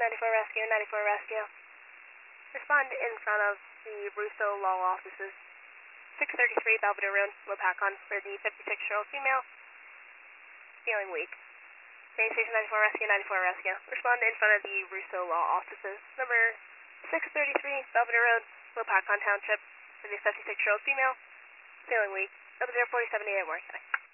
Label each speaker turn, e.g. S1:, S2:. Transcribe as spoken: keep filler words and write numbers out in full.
S1: ninety-four Rescue, ninety-four Rescue. Respond in front of the Russo Law offices. six thirty-three Belvedere Road, Lopakon, for the fifty-six-year-old female. Feeling weak. Main Station ninety-four Rescue, ninety-four Rescue. Respond in front of the Russo Law offices. Number six thirty-three Belvedere Road, Lopakon Township, for the fifty-six-year-old female. Feeling weak. Number zero four seven eight at work.